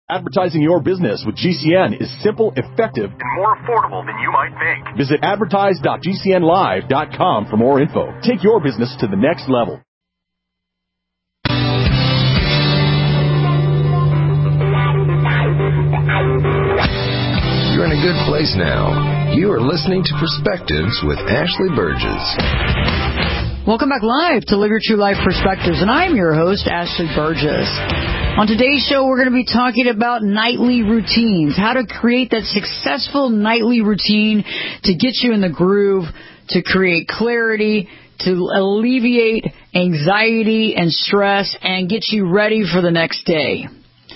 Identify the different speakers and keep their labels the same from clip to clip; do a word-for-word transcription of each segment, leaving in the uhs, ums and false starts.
Speaker 1: Advertising your business with G C N is simple, effective, and more affordable than you might think. Visit advertise dot g c n live dot com for more info. Take your business to the next level.
Speaker 2: You're in a good place now. You are listening to Perspectives with Ashley Burgess.
Speaker 3: Welcome back live to Live Your True Life Perspectives, and I'm your host, Ashley Burgess. On today's show, we're going to be talking about nightly routines, how to create that successful nightly routine to get you in the groove, to create clarity, to alleviate anxiety and stress, and get you ready for the next day.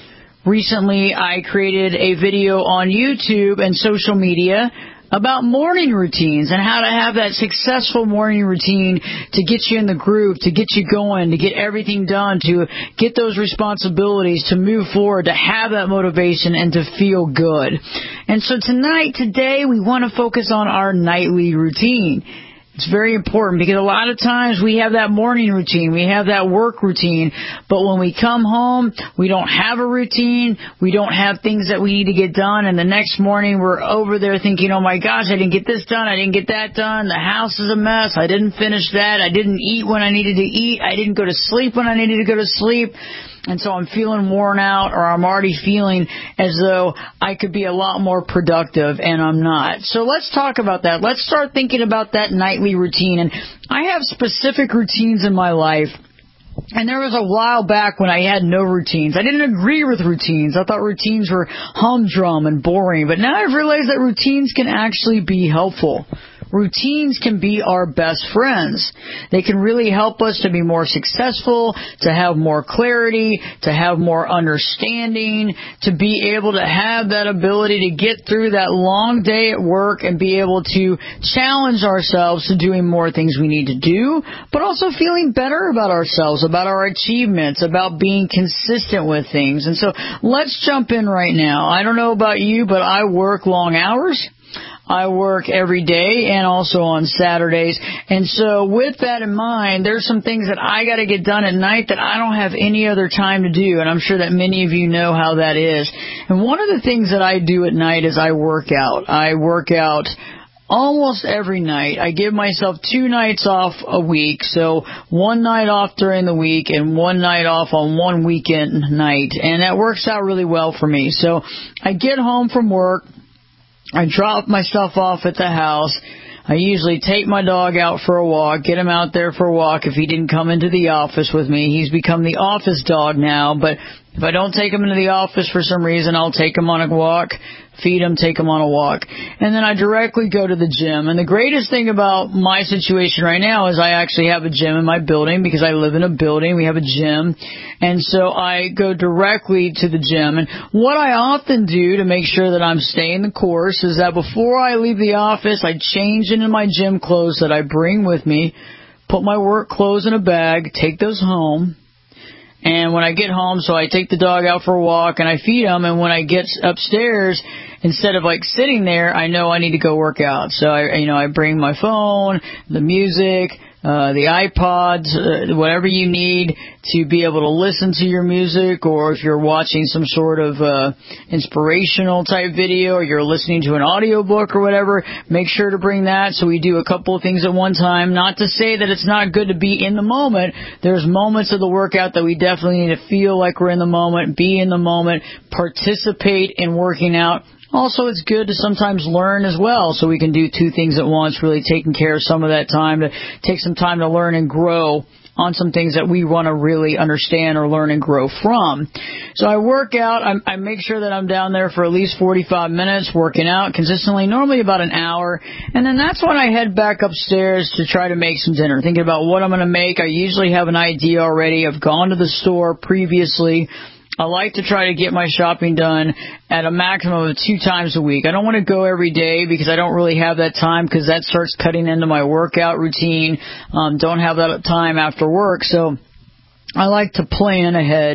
Speaker 3: Recently, I created a video on YouTube and social media about morning routines and how to have that successful morning routine to get you in the groove, to get you going, to get everything done, to get those responsibilities, to move forward, to have that motivation, and to feel good. And so tonight, today, we want to focus on our nightly routine. It's very important because a lot of times we have that morning routine, we have that work routine, but when we come home, we don't have a routine, we don't have things that we need to get done, and the next morning we're over there thinking, oh my gosh, I didn't get this done, I didn't get that done, the house is a mess, I didn't finish that, I didn't eat when I needed to eat, I didn't go to sleep when I needed to go to sleep. And so I'm feeling worn out, or I'm already feeling as though I could be a lot more productive, and I'm not. So let's talk about that. Let's start thinking about that nightly routine. And I have specific routines in my life. And there was a while back when I had no routines. I didn't agree with routines. I thought routines were humdrum and boring. But now I've realized that routines can actually be helpful. Routines can be our best friends. They can really help us to be more successful, to have more clarity, to have more understanding, to be able to have that ability to get through that long day at work and be able to challenge ourselves to doing more things we need to do, but also feeling better about ourselves, about our achievements, about being consistent with things. And so let's jump in right now. I don't know about you, but I work long hours. I work every day and also on Saturdays. And so with that in mind, there's some things that I got to get done at night that I don't have any other time to do. And I'm sure that many of you know how that is. And one of the things that I do at night is I work out. I work out almost every night. I give myself two nights off a week. So one night off during the week and one night off on one weekend night. And that works out really well for me. So I get home from work. I drop my stuff off at the house. I usually take my dog out for a walk, get him out there for a walk if he didn't come into the office with me. He's become the office dog now, but if I don't take him into the office for some reason, I'll take him on a walk, feed him, take him on a walk. And then I directly go to the gym. And the greatest thing about my situation right now is I actually have a gym in my building because I live in a building. We have a gym. And so I go directly to the gym. And what I often do to make sure that I'm staying the course is that before I leave the office, I change into my gym clothes that I bring with me, put my work clothes in a bag, take those home. And when I get home, so I take the dog out for a walk and I feed him. And when I get upstairs, instead of like sitting there, I know I need to go work out. So I, you know, I bring my phone, the music, uh, the iPods, uh, whatever you need to be able to listen to your music, or if you're watching some sort of uh, inspirational type video, or you're listening to an audiobook or whatever, make sure to bring that. So we do a couple of things at one time. Not to say that it's not good to be in the moment. There's moments of the workout that we definitely need to feel like we're in the moment, be in the moment, participate in working out. Also, it's good to sometimes learn as well, so we can do two things at once, really taking care of some of that time, to take some time to learn and grow on some things that we want to really understand or learn and grow from. So I work out. I, I make sure that I'm down there for at least forty-five minutes working out consistently, normally about an hour. And then that's when I head back upstairs to try to make some dinner, thinking about what I'm going to make. I usually have an idea already. I've gone to the store previously. I like to try to get my shopping done at a maximum of two times a week. I don't want to go every day because I don't really have that time, because that starts cutting into my workout routine. Um, don't have that time after work. So I like to plan ahead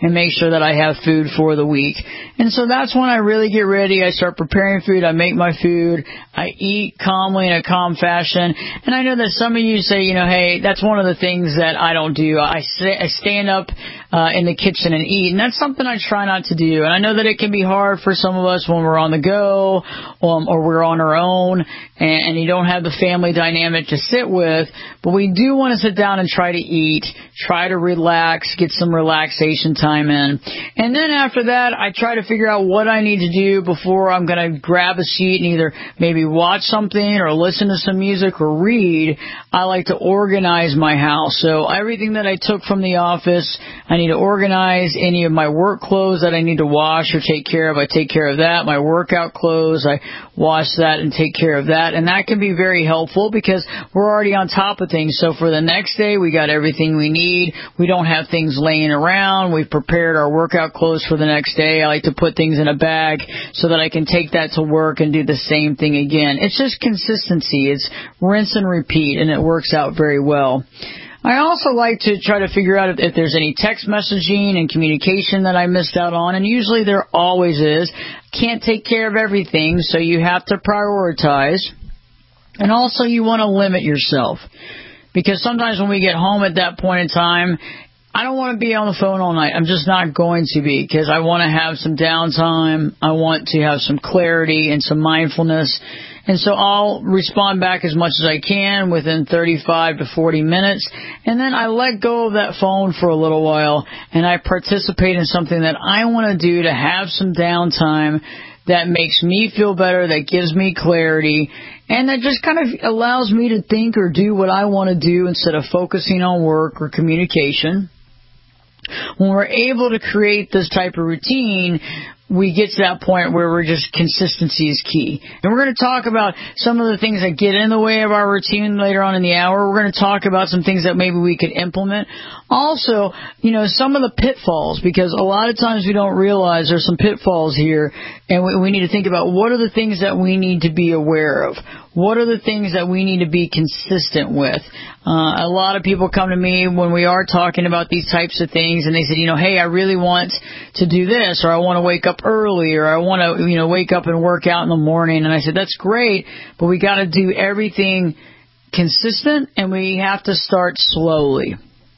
Speaker 3: and make sure that I have food for the week. And so that's when I really get ready. I start preparing food. I make my food. I eat calmly in a calm fashion. And I know that some of you say, you know, hey, that's one of the things that I don't do. I, I stand up uh, in the kitchen and eat, and that's something I try not to do. And I know that it can be hard for some of us when we're on the go um, or we're on our own and, and you don't have the family dynamic to sit with, but we do want to sit down and try to eat, try to relax, get some relaxation time in. And then after that, I try to figure out what I need to do before I'm going to grab a seat and either maybe watch something or listen to some music or read. I like to organize my house. So everything that I took from the office, I need to organize. Any of my work clothes that I need to wash or take care of, I take care of that. My workout clothes, I wash that and take care of that. And that can be very helpful because we're already on top of things. So for the next day, we got everything we need. We don't have things laying around. We've prepared our workout clothes for the next day. I like to put things in a bag so that I can take that to work and do the same thing again. It's just consistency. It's rinse and repeat, and it works out very well. I also like to try to figure out if, if there's any text messaging and communication that I missed out on, and usually there always is. Can't take care of everything, so you have to prioritize. And also you want to limit yourself, because sometimes when we get home at that point in time, I don't want to be on the phone all night. I'm just not going to be, because I want to have some downtime. I want to have some clarity and some mindfulness. And so I'll respond back as much as I can within thirty-five to forty minutes. And then I let go of that phone for a little while, and I participate in something that I want to do to have some downtime that makes me feel better, that gives me clarity, and that just kind of allows me to think or do what I want to do instead of focusing on work or communication. When we're able to create this type of routine, we get to that point where we're just consistency is key. And we're going to talk about some of the things that get in the way of our routine later on in the hour. We're going to talk about some things that maybe we could implement. Also, you know, some of the pitfalls, because a lot of times we don't realize there's some pitfalls here, and we, we need to think about what are the things that we need to be aware of. What are the things that we need to be consistent with? Uh, a lot of people come to me when we are talking about these types of things, and they said, you know, hey, I really want to do this, or I want to wake up early, or I want to, you know, wake up and work out in the morning. And I said, that's great, but we got to do everything consistent, and we have to start slowly.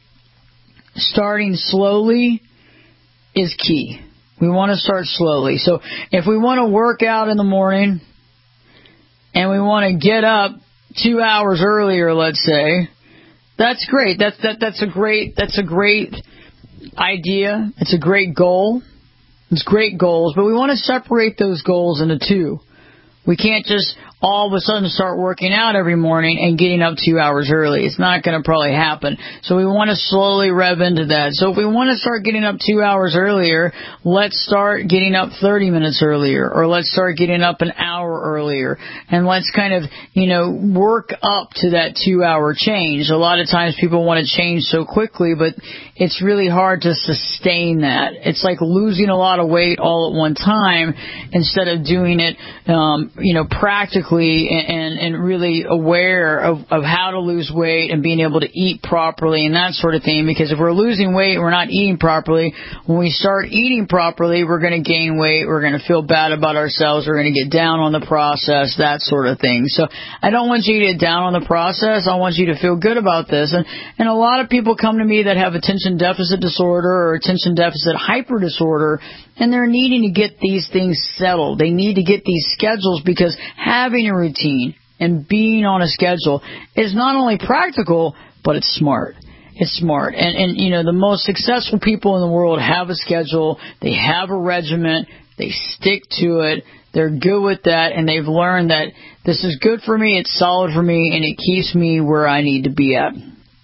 Speaker 3: Starting slowly is key. We want to start slowly. So if we want to work out in the morning, and we want to get up two hours earlier, let's say, that's great. That's that that's a great that's a great idea. It's a great goal. It's great goals, but we want to separate those goals into two. We can't just all of a sudden start working out every morning and getting up two hours early. It's not going to probably happen. So we want to slowly rev into that. So if we want to start getting up two hours earlier, let's start getting up thirty minutes earlier, or let's start getting up an hour earlier. And let's kind of, you know, work up to that two-hour change. A lot of times people want to change so quickly, but it's really hard to sustain that. It's like losing a lot of weight all at one time instead of doing it, um, you know, practically and, and really aware of, of how to lose weight and being able to eat properly and that sort of thing. Because if we're losing weight and we're not eating properly, when we start eating properly, we're going to gain weight. We're going to feel bad about ourselves. We're going to get down on the process, that sort of thing. So I don't want you to get down on the process. I want you to feel good about this. And, and a lot of people come to me that have attention deficit disorder or attention deficit hyper disorder, and they're needing to get these things settled. They need to get these schedules, because having a routine and being on a schedule is not only practical, but it's smart. It's smart. And, and, you know, the most successful people in the world have a schedule. They have a regimen. They stick to it. They're good with that, and they've learned that this is good for me, it's solid for me, and it keeps me where I need to be at.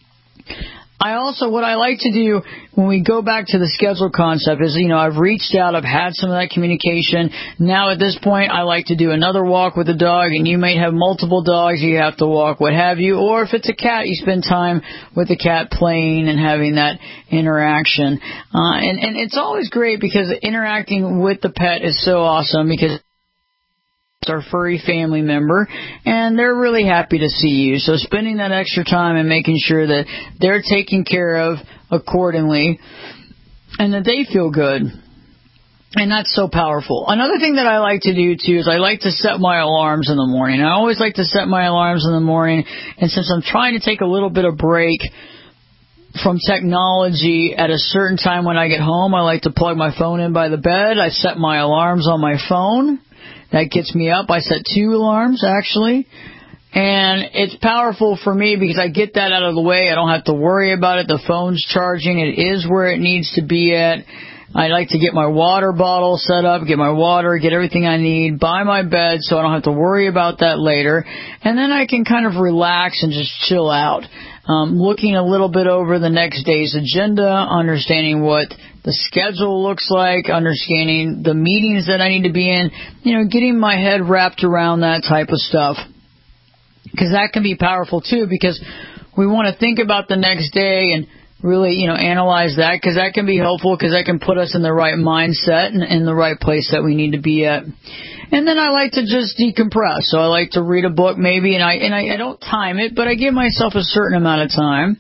Speaker 3: I also, what I like to do when we go back to the schedule concept is, you know, I've reached out, I've had some of that communication. Now at this point, I like to do another walk with the dog, and you may have multiple dogs you have to walk, what have you. Or if it's a cat, you spend time with the cat playing and having that interaction. Uh, and, and it's always great because interacting with the pet is so awesome, because it's our furry family member, and they're really happy to see you. So spending that extra time and making sure that they're taken care of accordingly and that they feel good. And that's so powerful. Another thing that I like to do, too, is I like to set my alarms in the morning. I always like to set my alarms in the morning. And since I'm trying to take a little bit of break from technology at a certain time when I get home, I like to plug my phone in by the bed. I set my alarms on my phone. That gets me up. I set two alarms, actually. And it's powerful for me because I get that out of the way. I don't have to worry about it. The phone's charging. It is where it needs to be at. I like to get my water bottle set up, get my water, get everything I need by my bed so I don't have to worry about that later. And then I can kind of relax and just chill out. Um, looking a little bit over the next day's agenda, understanding what the schedule looks like, understanding the meetings that I need to be in, you know, getting my head wrapped around that type of stuff. Because that can be powerful, too, because we want to think about the next day and really, you know, analyze that, because that can be helpful, because that can put us in the right mindset and in the right place that we need to be at. And then I like to just decompress. So I like to read a book maybe, and I and I, I don't time it, but I give myself a certain amount of time.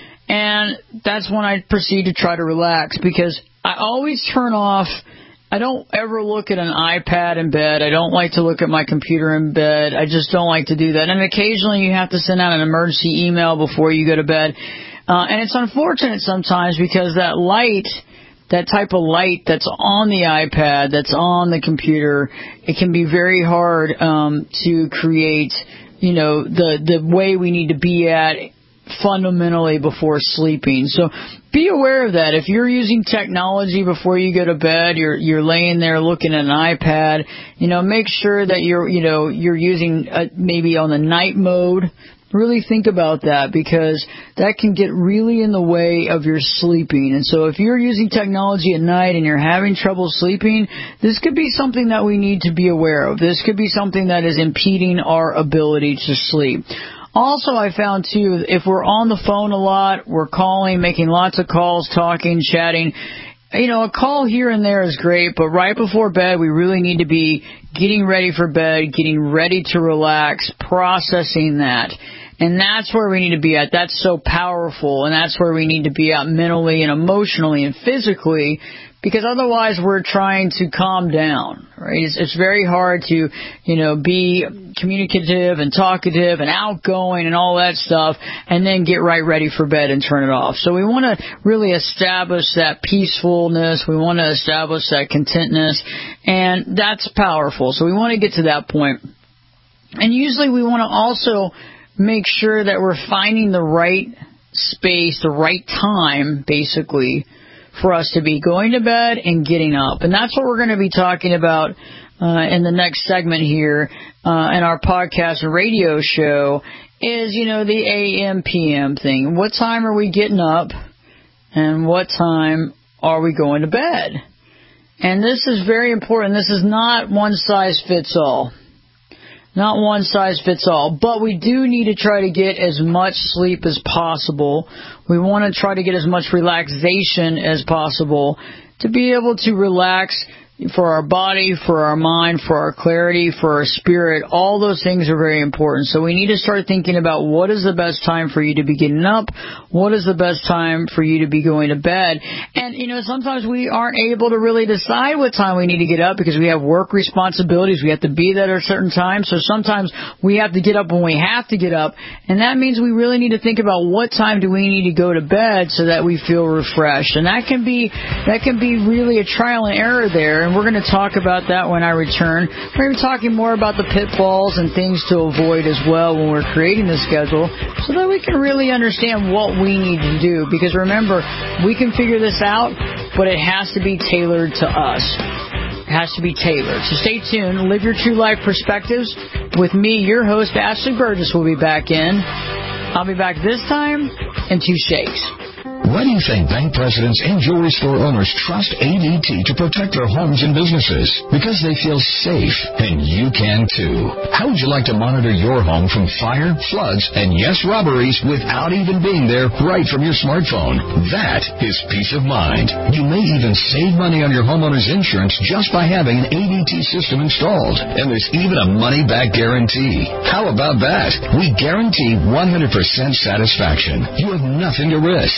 Speaker 3: And that's when I proceed to try to relax, because I always turn off. I don't ever look at an iPad in bed. I don't like to look at my computer in bed. I just don't like to do that. And occasionally you have to send out an emergency email before you go to bed. Uh, and it's unfortunate sometimes because that light, that type of light that's on the iPad, that's on the computer, it can be very hard um, to create, you know, the, the way we need to be at fundamentally before sleeping. So be aware of that. If you're using technology before you go to bed, you're you're laying there looking at an iPad, you know, make sure that you're, you know, you're using uh, maybe on the night mode. Really think about that, because that can get really in the way of your sleeping. And so if you're using technology at night and you're having trouble sleeping, this could be something that we need to be aware of. This could be something that is impeding our ability to sleep. Also, I found, too, if we're on the phone a lot, we're calling, making lots of calls, talking, chatting, you know, a call here and there is great, but right before bed, we really need to be getting ready for bed, getting ready to relax, processing that. And that's where we need to be at. That's so powerful, and that's where we need to be at mentally and emotionally and physically, because otherwise we're trying to calm down, right? It's, it's very hard to, you know, be communicative and talkative and outgoing and all that stuff and then get right ready for bed and turn it off. So we want to really establish that peacefulness. We want to establish that contentness, and that's powerful. So we want to get to that point. And usually we want to also make sure that we're finding the right space, the right time, basically, for us to be going to bed and getting up. And that's what we're going to be talking about uh, in the next segment here uh, in our podcast and radio show is, you know, the A M P M thing. What time are we getting up and what time are we going to bed? And this is very important. This is not one size fits all. Not one size fits all, but we do need to try to get as much sleep as possible. We want to try to get as much relaxation as possible to be able to relax for our body, for our mind, for our clarity, for our spirit. All those things are very important. So we need to start thinking about what is the best time for you to be getting up, what is the best time for you to be going to bed. And, you know, sometimes we aren't able to really decide what time we need to get up because we have work responsibilities. We have to be there at a certain time. So sometimes we have to get up when we have to get up. And that means we really need to think about what time do we need to go to bed so that we feel refreshed. And that can be, that can be really a trial and error there. And we're going to talk about that when I return. We're going to be talking more about the pitfalls and things to avoid as well when we're creating the schedule so that we can really understand what we need to do. Because remember, we can figure this out, but it has to be tailored to us. It has to be tailored. So stay tuned. Live Your True Life Perspectives with me, your host, Ashley Burgess, will be back in. I'll be back this time in two shakes.
Speaker 2: Why do you think bank presidents and jewelry store owners trust A D T to protect their homes and businesses? Because they feel safe, and you can too. How would you like to monitor your home from fire, floods, and yes, robberies without even being there right from your smartphone? That is peace of mind. You may even save money on your homeowner's insurance just by having an A D T system installed. And there's even a money-back guarantee. How about that? We guarantee one hundred percent satisfaction. You have nothing to risk. Why do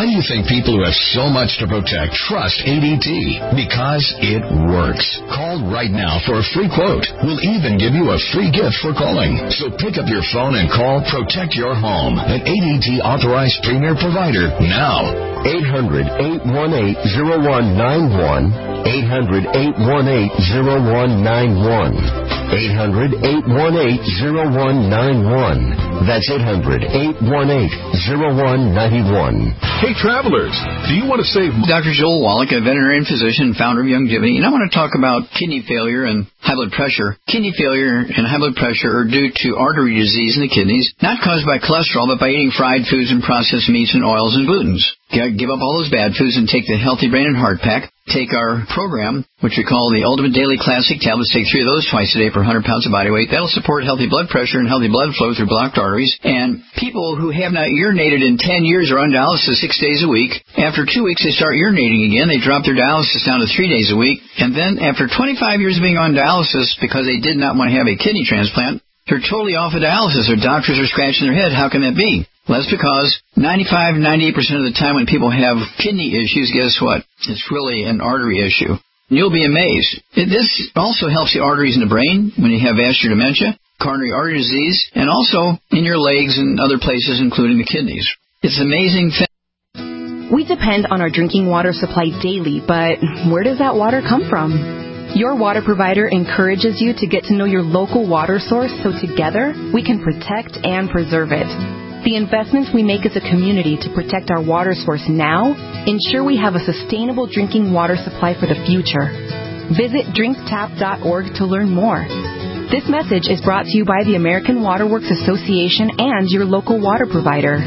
Speaker 2: do you think people who have so much to protect trust A D T? Because it works. Call right now for a free quote. We'll even give you a free gift for calling. So pick up your phone and call Protect Your Home, an A D T authorized premier provider now.
Speaker 4: eight hundred, eight one eight, zero one nine one. eight hundred, eight one eight, zero one nine one. eight hundred, eight one eight, zero one nine one. That's eight hundred, eight one eight, zero one nine one.
Speaker 1: Hey, travelers, do you want to save money?
Speaker 5: Doctor Joel Wallach, a veterinarian physician, founder of Youngevity, and I want to talk about kidney failure and high blood pressure. Kidney failure and high blood pressure are due to artery disease in the kidneys, not caused by cholesterol, but by eating fried foods and processed meats and oils and glutens. Give up all those bad foods and take the Healthy Brain and Heart Pack. Take our program, which we call the Ultimate Daily Classic Tablets. Take three of those twice a day per one hundred pounds of body weight. That'll support healthy blood pressure and healthy blood flow through blocked arteries. And people who have not urinated in ten years are on dialysis six days a week. After two weeks, they start urinating again. They drop their dialysis down to three days a week. And then after twenty-five years of being on dialysis because they did not want to have a kidney transplant, they're totally off of dialysis. Their doctors are scratching their head. How can that be? Well, that's because ninety-five, ninety-eight percent of the time when people have kidney issues, guess what? It's really an artery issue. And you'll be amazed. This also helps the arteries in the brain when you have vascular dementia, coronary artery disease, and also in your legs and other places, including the kidneys. It's an amazing thing.
Speaker 6: We depend on our drinking water supply daily, but where does that water come from? Your water provider encourages you to get to know your local water source so together we can protect and preserve it. The investments we make as a community to protect our water source now ensure we have a sustainable drinking water supply for the future. Visit drink tap dot org to learn more. This message is brought to you by the American Water Works Association and your local water provider.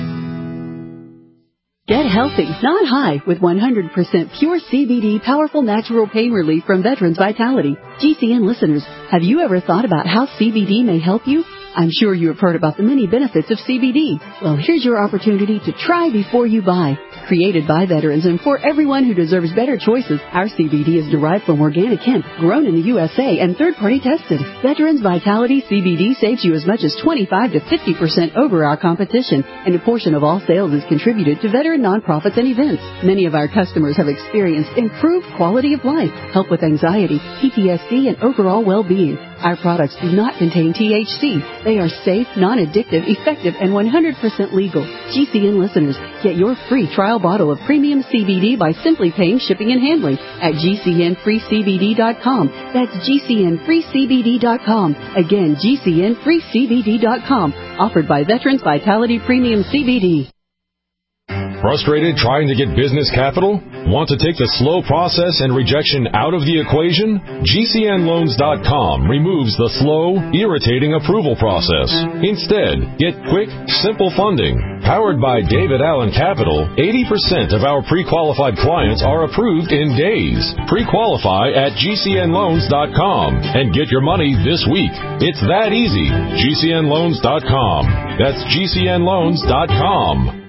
Speaker 7: Get healthy, not high, with one hundred percent pure C B D powerful natural pain relief from Veterans Vitality. G C N listeners, have you ever thought about how C B D may help you? I'm sure you have heard about the many benefits of C B D. Well, here's your opportunity to try before you buy. Created by veterans and for everyone who deserves better choices, our C B D is derived from organic hemp, grown in the U S A, and third-party tested. Veterans Vitality C B D saves you as much as twenty-five to fifty percent over our competition, and a portion of all sales is contributed to veteran nonprofits and events. Many of our customers have experienced improved quality of life, help with anxiety, P T S D, and overall well-being. Our products do not contain T H C. They are safe, non-addictive, effective, and one hundred percent legal. G C N listeners, get your free trial bottle of premium C B D by simply paying shipping and handling at G C N free C B D dot com. That's G C N free C B D dot com. Again, G C N free C B D dot com. Offered by Veterans Vitality Premium C B D.
Speaker 1: Frustrated trying to get business capital? Want to take the slow process and rejection out of the equation? G C N loans dot com removes the slow, irritating approval process. Instead, get quick, simple funding. Powered by David Allen Capital, eighty percent of our pre-qualified clients are approved in days. Pre-qualify at G C N loans dot com and get your money this week. It's that easy. G C N loans dot com. That's G C N loans dot com.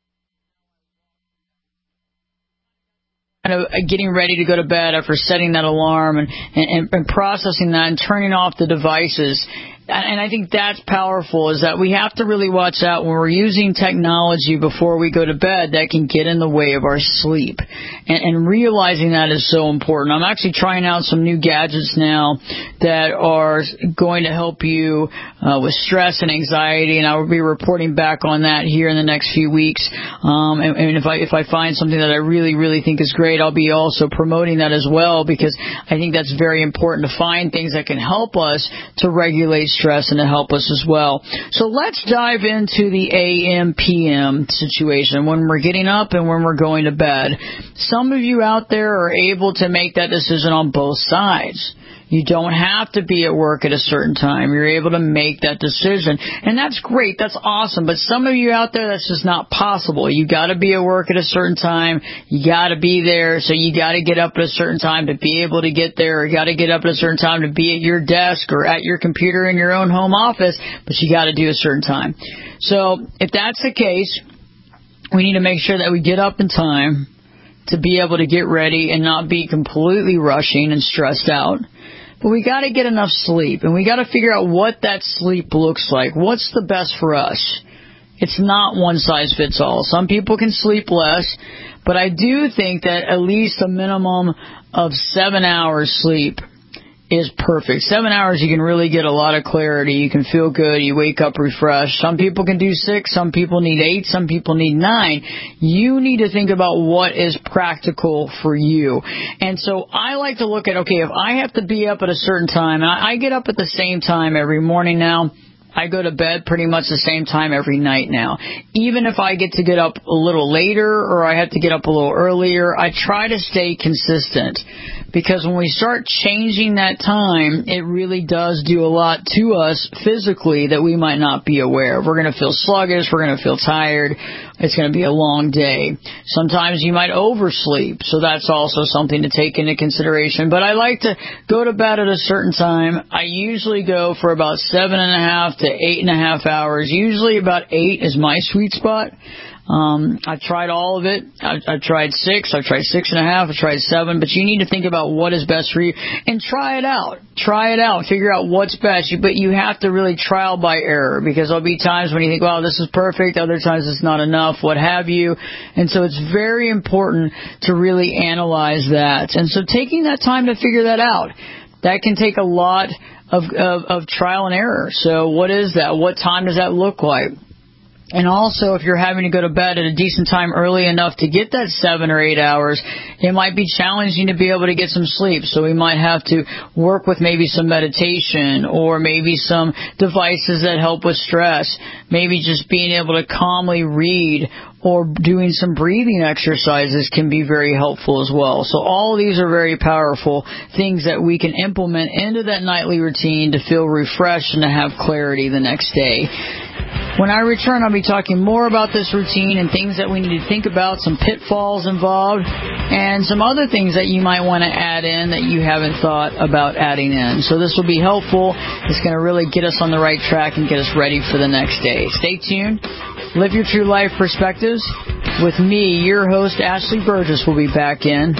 Speaker 3: Kind of getting ready to go to bed after setting that alarm and, and, and processing that and turning off the devices. And I think that's powerful, is that we have to really watch out when we're using technology before we go to bed that can get in the way of our sleep. And, and realizing that is so important. I'm actually trying out some new gadgets now that are going to help you uh, with stress and anxiety, and I will be reporting back on that here in the next few weeks. Um, and, and if I if I find something that I really, really think is great, I'll be also promoting that as well, because I think that's very important to find things that can help us to regulate stress. stress and to help us as well. So let's dive into the A M P M situation, when we're getting up and when we're going to bed. Some of you out there are able to make that decision on both sides. You don't have to be at work at a certain time. You're able to make that decision. And that's great. That's awesome. But some of you out there, that's just not possible. You got to be at work at a certain time. You got to be there. So you got to get up at a certain time to be able to get there. You got to get up at a certain time to be at your desk or at your computer in your own home office. But you got to do a certain time. So if that's the case, we need to make sure that we get up in time to be able to get ready and not be completely rushing and stressed out. But we got to get enough sleep, and we got to figure out what that sleep looks like. What's the best for us? It's not one size fits all. Some people can sleep less, but I do think that at least a minimum of seven hours sleep is perfect. Seven hours, you can really get a lot of clarity. You can feel good. You wake up refreshed. Some people can do six. Some people need eight. Some people need nine. You need to think about what is practical for you. And so I like to look at, okay, if I have to be up at a certain time, and I, I get up at the same time every morning now. I go to bed pretty much the same time every night now. Even if I get to get up a little later or I have to get up a little earlier, I try to stay consistent. Because when we start changing that time, it really does do a lot to us physically that we might not be aware of. We're going to feel sluggish. We're going to feel tired. It's going to be a long day. Sometimes you might oversleep, so that's also something to take into consideration. But I like to go to bed at a certain time. I usually go for about seven and a half to eight and a half hours. Usually about eight is my sweet spot. Um, I've tried all of it. I've, I've tried six. I've tried six and a half. I've tried seven. But you need to think about what is best for you and try it out. Try it out. Figure out what's best. But you have to really trial by error, because there'll be times when you think, wow, this is perfect. Other times it's not enough, what have you. And so it's very important to really analyze that. And so taking that time to figure that out, that can take a lot of, of, of trial and error. So what is that? What time does that look like? And also, if you're having to go to bed at a decent time early enough to get that seven or eight hours, it might be challenging to be able to get some sleep. So we might have to work with maybe some meditation or maybe some devices that help with stress. Maybe just being able to calmly read or doing some breathing exercises can be very helpful as well. So all of these are very powerful things that we can implement into that nightly routine to feel refreshed and to have clarity the next day. When I return, I'll be talking more about this routine and things that we need to think about, some pitfalls involved, and some other things that you might want to add in that you haven't thought about adding in. So this will be helpful. It's going to really get us on the right track and get us ready for the next day. Stay tuned. Live Your True Life Perspectives. With me, your host, Ashley Burgess, will be back in.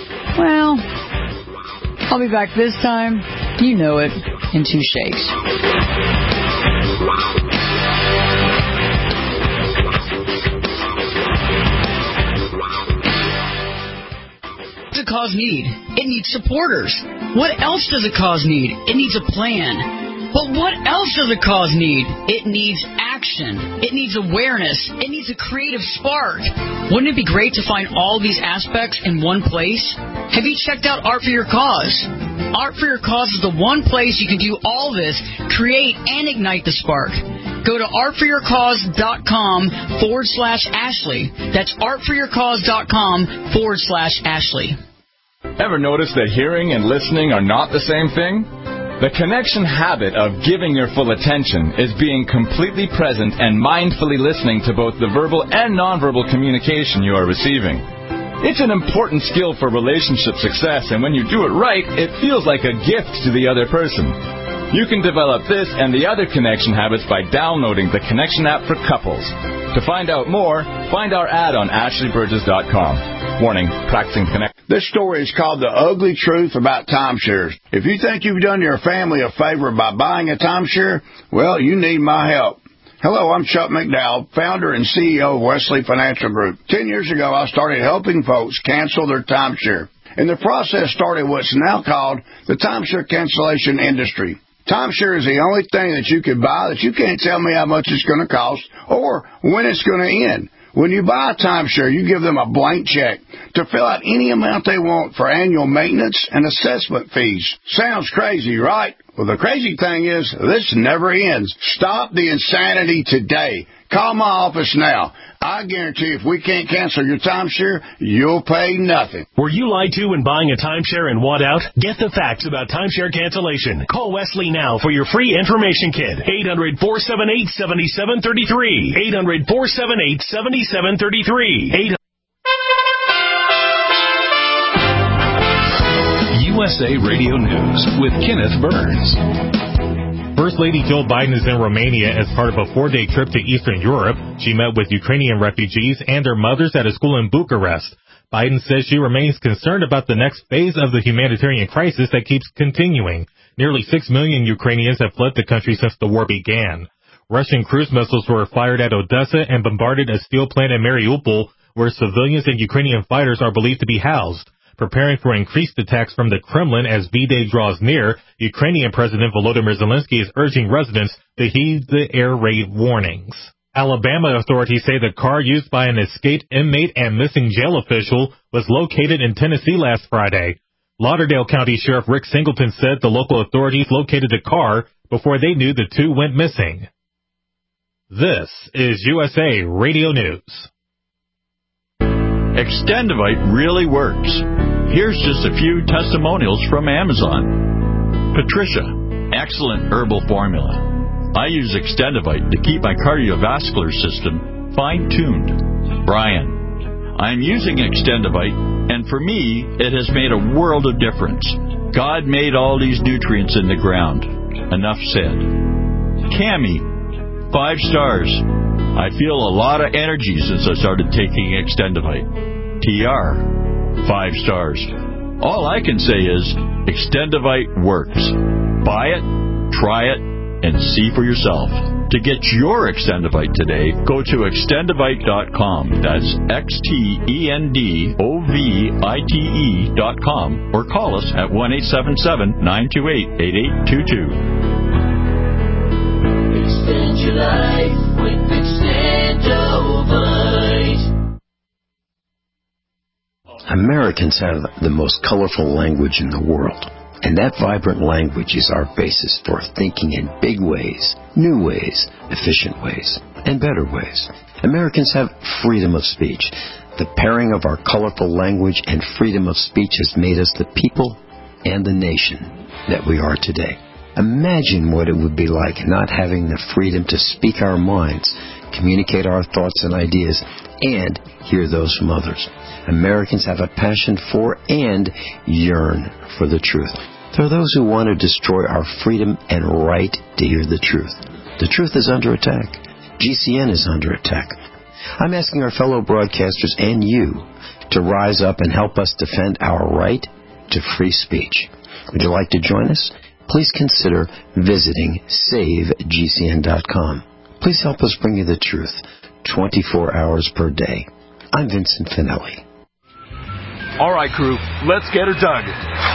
Speaker 3: Well, I'll be back this time, you know it, in two shakes.
Speaker 8: Does a cause need? It needs supporters. What else does a cause need? It needs a plan. But what else does a cause need? It needs action. It needs awareness. It needs a creative spark. Wouldn't it be great to find all these aspects in one place? Have you checked out Art for Your Cause? Art for Your Cause is the one place you can do all this, create and ignite the spark. Go to artforyourcause.com forward slash Ashley. That's artforyourcause.com forward slash Ashley.
Speaker 9: Ever notice that hearing and listening are not the same thing? The connection habit of giving your full attention is being completely present and mindfully listening to both the verbal and nonverbal communication you are receiving. It's an important skill for relationship success, and when you do it right, it feels like a gift to the other person. You can develop this and the other connection habits by downloading the Connection app for couples. To find out more, find our ad on ashley burgess dot com. Warning, practicing connect.
Speaker 10: This story is called The Ugly Truth About Timeshares. If you think you've done your family a favor by buying a timeshare, well, you need my help. Hello, I'm Chuck McDowell, founder and C E O of Wesley Financial Group. Ten years ago, I started helping folks cancel their timeshare. And the process started what's now called the timeshare cancellation industry. Timeshare is the only thing that you can buy that you can't tell me how much it's going to cost or when it's going to end. When you buy a timeshare, you give them a blank check to fill out any amount they want for annual maintenance and assessment fees. Sounds crazy, right? Well, the crazy thing is, this never ends. Stop the insanity today. Call my office now. I guarantee if we can't cancel your timeshare, you'll pay nothing.
Speaker 11: Were you lied to when buying a timeshare and want out? Get the facts about timeshare cancellation. Call Wesley now for your free information kit. eight hundred, four seven eight, seven seven three three. eight hundred, four seven eight, seven seven three three.
Speaker 1: U S A Radio News with Kenneth Burns.
Speaker 12: First Lady Jill Biden is in Romania as part of a four-day trip to Eastern Europe. She met with Ukrainian refugees and their mothers at a school in Bucharest. Biden says she remains concerned about the next phase of the humanitarian crisis that keeps continuing. Nearly six million Ukrainians have fled the country since the war began. Russian cruise missiles were fired at Odessa and bombarded a steel plant in Mariupol, where civilians and Ukrainian fighters are believed to be housed. Preparing for increased attacks from the Kremlin as V-Day draws near, Ukrainian President Volodymyr Zelensky is urging residents to heed the air raid warnings. Alabama authorities say the car used by an escaped inmate and missing jail official was located in Tennessee last Friday. Lauderdale County Sheriff Rick Singleton said the local authorities located the car before they knew the two went missing. This is U S A Radio News.
Speaker 13: Extendivite really works. Here's just a few testimonials from Amazon. Patricia, excellent herbal formula. I use Extendivite to keep my cardiovascular system fine-tuned. Brian, I'm using Extendivite, and for me, it has made a world of difference. God made all these nutrients in the ground. Enough said. Cammy, five stars. I feel a lot of energy since I started taking Extendivite. T R, five stars. All I can say is Extendivite works. Buy it, try it, and see for yourself. To get your Extendivite today, go to extendivite dot com. That's X T E N D O V I T E dot com, or call us at one eight seven seven, nine two eight, eight eight two two.
Speaker 14: Extend your life with Extendivite.
Speaker 15: Americans have the most colorful language in the world, and that vibrant language is our basis for thinking in big ways, new ways, efficient ways, and better ways. Americans have freedom of speech. The pairing of our colorful language and freedom of speech has made us the people and the nation that we are today. Imagine what it would be like not having the freedom to speak our minds, communicate our thoughts and ideas, and hear those from others. Americans have a passion for and yearn for the truth. There are those who want to destroy our freedom and right to hear the truth. The truth is under attack. G C N is under attack. I'm asking our fellow broadcasters and you to rise up and help us defend our right to free speech. Would you like to join us? Please consider visiting save G C N dot com. Please help us bring you the truth twenty-four hours per day. I'm Vincent Finelli.
Speaker 16: All right, crew, let's get her dug.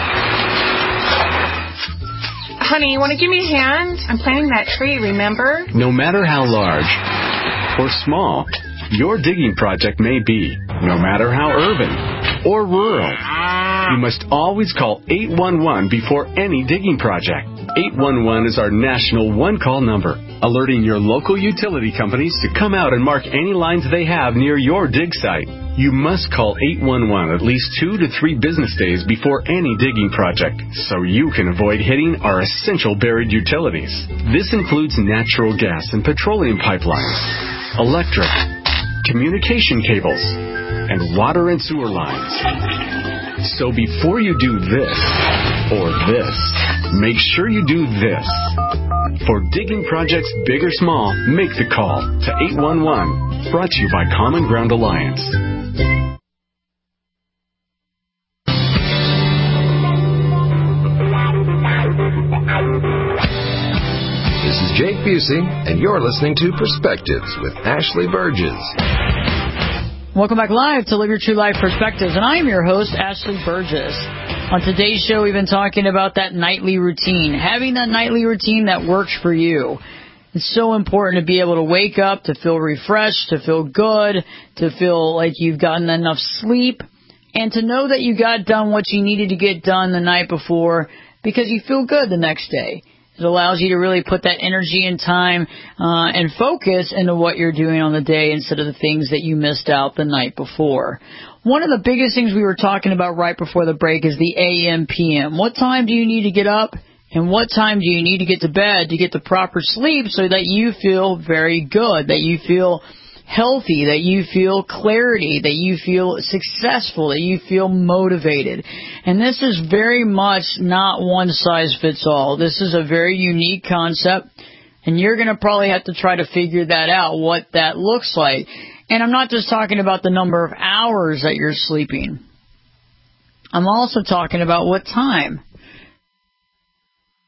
Speaker 17: Honey, you want to give me a hand? I'm planting that tree, remember?
Speaker 18: No matter how large or small your digging project may be, no matter how urban or rural, you must always call eight one one before any digging project. eight one one is our national one-call number, alerting your local utility companies to come out and mark any lines they have near your dig site. You must call eight one one at least two to three business days before any digging project, so you can avoid hitting our essential buried utilities. This includes natural gas and petroleum pipelines, electric, communication cables, and water and sewer lines. So before you do this or this, make sure you do this. For digging projects big or small, make the call to eight one one. Brought to you by Common Ground Alliance.
Speaker 19: This is Jake Busey, and you're listening to Perspectives with Ashley Burgess.
Speaker 3: Welcome back live to Live Your True Life Perspectives, and I'm your host, Ashley Burgess. On today's show, we've been talking about that nightly routine, having that nightly routine that works for you. It's so important to be able to wake up, to feel refreshed, to feel good, to feel like you've gotten enough sleep, and to know that you got done what you needed to get done the night before because you feel good the next day. It allows you to really put that energy and time uh, and focus into what you're doing on the day instead of the things that you missed out the night before. One of the biggest things we were talking about right before the break is the A M P M. What time do you need to get up? And what time do you need to get to bed to get the proper sleep so that you feel very good, that you feel healthy, that you feel clarity, that you feel successful, that you feel motivated. And this is very much not one size fits all. This is a very unique concept, and you're going to probably have to try to figure that out, what that looks like. And I'm not just talking about the number of hours that you're sleeping. I'm also talking about what time.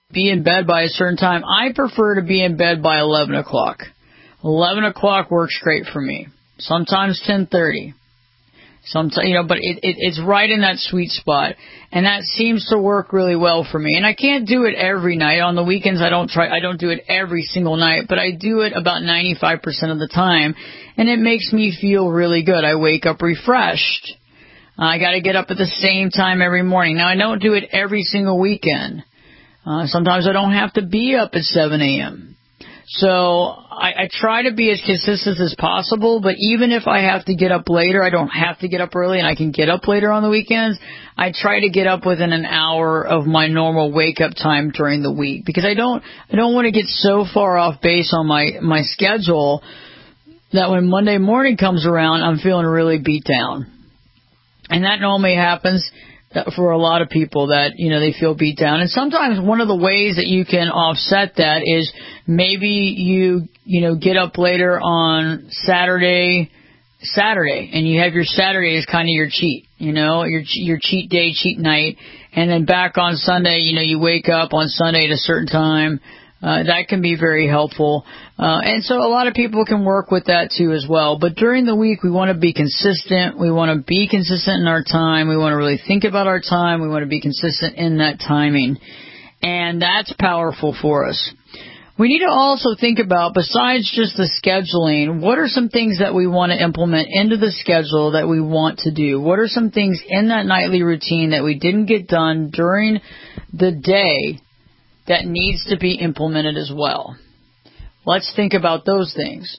Speaker 3: be in bed by a certain time. I prefer to be in bed by eleven o'clock. eleven o'clock works great for me. Sometimes ten thirty. Sometimes, you know, but it, it, it's right in that sweet spot. And that seems to work really well for me. And I can't do it every night. On the weekends, I don't try, I don't do it every single night, but I do it about ninety-five percent of the time. And it makes me feel really good. I wake up refreshed. I got to get up at the same time every morning. Now, I don't do it every single weekend. Uh, sometimes I don't have to be up at seven a.m. So I, I try to be as consistent as possible, but even if I have to get up later, I don't have to get up early and I can get up later on the weekends. I try to get up within an hour of my normal wake up time during the week because I don't, I don't want to get so far off base on my, my schedule that when Monday morning comes around, I'm feeling really beat down. And that normally happens for a lot of people that, you know, they feel beat down. And sometimes one of the ways that you can offset that is maybe you, you know, get up later on Saturday, Saturday, and you have your Saturday as kind of your cheat, you know, your, your cheat day, cheat night. And then back on Sunday, you know, you wake up on Sunday at a certain time. Uh, that can be very helpful. Uh, and so a lot of people can work with that too as well. But during the week, we want to be consistent. We want to be consistent in our time. We want to really think about our time. We want to be consistent in that timing. And that's powerful for us. We need to also think about, besides just the scheduling, what are some things that we want to implement into the schedule that we want to do? What are some things in that nightly routine that we didn't get done during the day that needs to be implemented as well? Let's think about those things.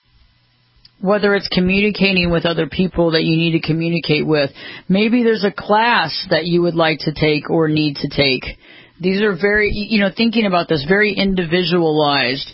Speaker 3: Whether it's communicating with other people that you need to communicate with. Maybe there's a class that you would like to take or need to take. These are very, you know, thinking about this, very individualized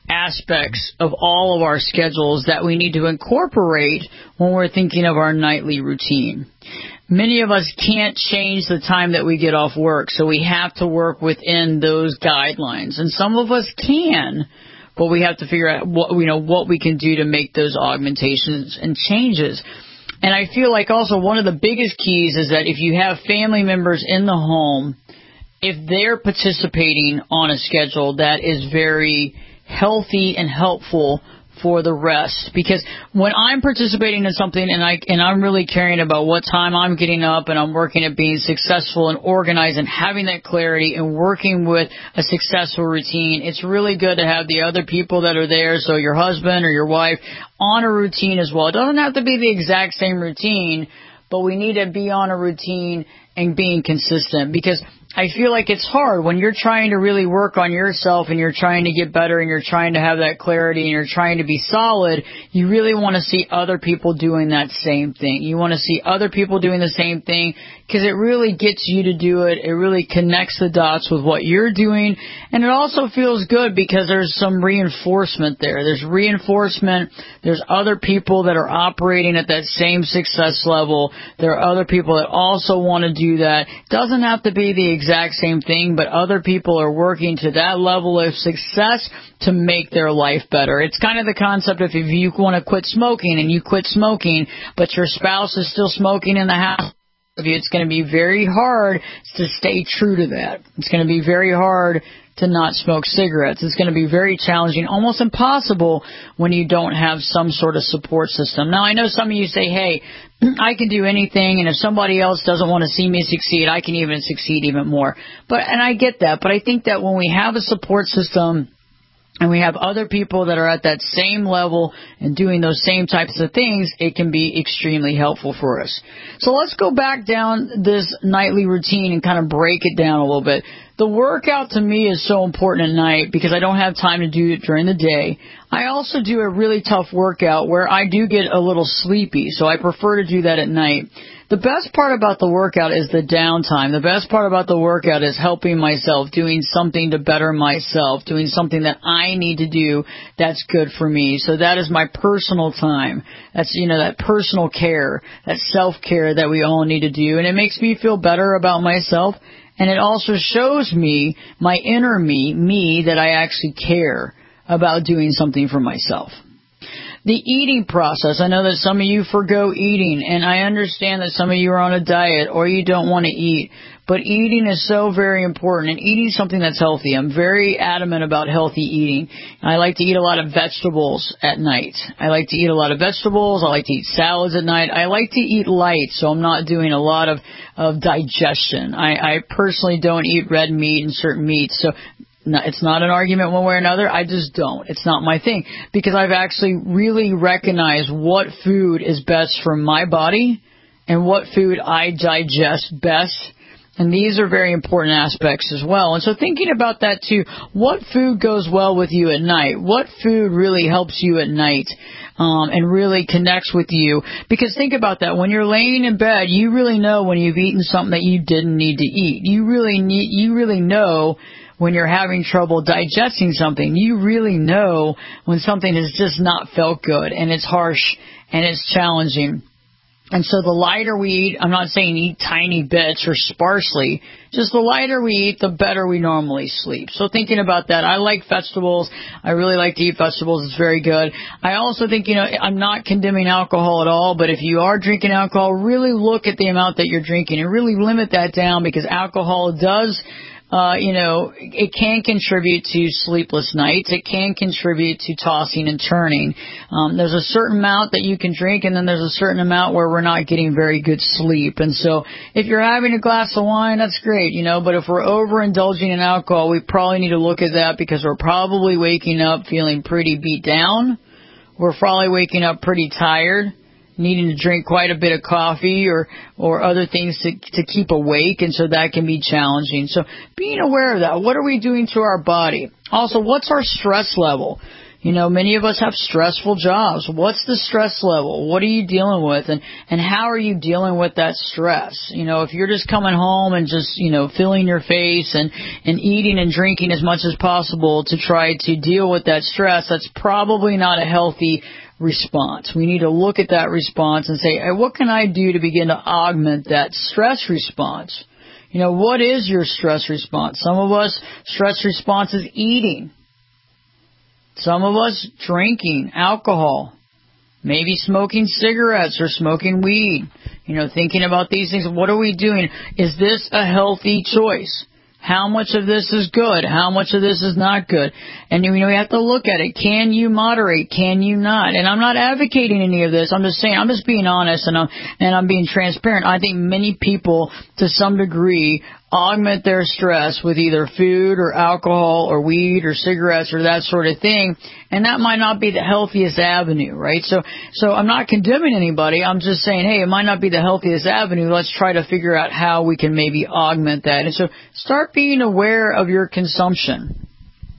Speaker 3: aspects of all of our schedules that we need to incorporate when we're thinking of our nightly routine. Many of us can't change the time that we get off work, so we have to work within those guidelines. And some of us can, but we have to figure out what, you know, what we can do to make those augmentations and changes. And I feel like also one of the biggest keys is that if you have family members in the home, if they're participating on a schedule, that is very healthy and helpful for the rest. Because when I'm participating in something and I and I'm really caring about what time I'm getting up and I'm working at being successful and organized and having that clarity and working with a successful routine, it's really good to have the other people that are there, so your husband or your wife, on a routine as well. It doesn't have to be the exact same routine, but we need to be on a routine and being consistent, because I feel like it's hard when you're trying to really work on yourself and you're trying to get better and you're trying to have that clarity and you're trying to be solid. You really want to see other people doing that same thing. You want to see other people doing the same thing because it really gets you to do it. It really connects the dots with what you're doing. And it also feels good because there's some reinforcement there. There's reinforcement. There's other people that are operating at that same success level. There are other people that also want to do that. It doesn't have to be the exact exact same thing, but other people are working to that level of success to make their life better. It's kind of the concept of if you want to quit smoking and you quit smoking, but your spouse is still smoking in the house, it's going to be very hard to stay true to that. It's going to be very hard to not smoke cigarettes. It's going to be very challenging, almost impossible when you don't have some sort of support system. Now, I know some of you say, hey, I can do anything, and if somebody else doesn't want to see me succeed, I can even succeed even more. But, and I get that, but I think that when we have a support system and we have other people that are at that same level and doing those same types of things, it can be extremely helpful for us. So let's go back down this nightly routine and kind of break it down a little bit. The workout to me is so important at night because I don't have time to do it during the day. I also do a really tough workout where I do get a little sleepy, so I prefer to do that at night. The best part about the workout is the downtime. The best part about the workout is helping myself, doing something to better myself, doing something that I need to do that's good for me. So that is my personal time. That's, you know, that personal care, that self-care that we all need to do. And it makes me feel better about myself. And it also shows me, my inner me, me, that I actually care about doing something for myself. The eating process, I know that some of you forgo eating, and I understand that some of you are on a diet or you don't want to eat. But eating is so very important, and eating something that's healthy. I'm very adamant about healthy eating. I like to eat a lot of vegetables at night. I like to eat a lot of vegetables. I like to eat salads at night. I like to eat light, so I'm not doing a lot of, of digestion. I, I personally don't eat red meat and certain meats, so no, it's not an argument one way or another. I just don't. It's not my thing, because I've actually really recognized what food is best for my body and what food I digest best. And these are very important aspects as well. And so thinking about that too, what food goes well with you at night? What food really helps you at night um, and really connects with you? Because think about that. When you're laying in bed, you really know when you've eaten something that you didn't need to eat. You really need, you really know when you're having trouble digesting something. You really know when something has just not felt good and it's harsh and it's challenging. And so the lighter we eat, I'm not saying eat tiny bits or sparsely, just the lighter we eat, the better we normally sleep. So thinking about that, I like vegetables. I really like to eat vegetables. It's very good. I also think, you know, I'm not condemning alcohol at all, but if you are drinking alcohol, really look at the amount that you're drinking and really limit that down, because alcohol does Uh, you know, it can contribute to sleepless nights. It can contribute to tossing and turning. Um, there's a certain amount that you can drink, and then there's a certain amount where we're not getting very good sleep. And so if you're having a glass of wine, that's great, you know, but if we're overindulging in alcohol, we probably need to look at that, because we're probably waking up feeling pretty beat down. We're probably waking up pretty tired, needing to drink quite a bit of coffee or, or other things to, to keep awake, and so that can be challenging. So being aware of that, what are we doing to our body? Also, what's our stress level? You know, many of us have stressful jobs. What's the stress level? What are you dealing with? And, and how are you dealing with that stress? You know, if you're just coming home and just, you know, filling your face and, and eating and drinking as much as possible to try to deal with that stress, that's probably not a healthy response. We need to look at that response and say, hey, what can I do to begin to augment that stress response? You know, what is your stress response? Some of us, stress response is eating. Some of us, drinking alcohol. Maybe smoking cigarettes or smoking weed. You know, thinking about these things. What are we doing? Is this a healthy choice? How much of this is good? How much of this is not good? And, you know, we have to look at it. Can you moderate? Can you not? And I'm not advocating any of this. I'm just saying, I'm just being honest, and I'm, and I'm being transparent. I think many people, to some degree, augment their stress with either food or alcohol or weed or cigarettes or that sort of thing, and that might not be the healthiest avenue, right? So, so I'm not condemning anybody. I'm just saying, hey, it might not be the healthiest avenue. Let's try to figure out how we can maybe augment that. And so start being aware of your consumption.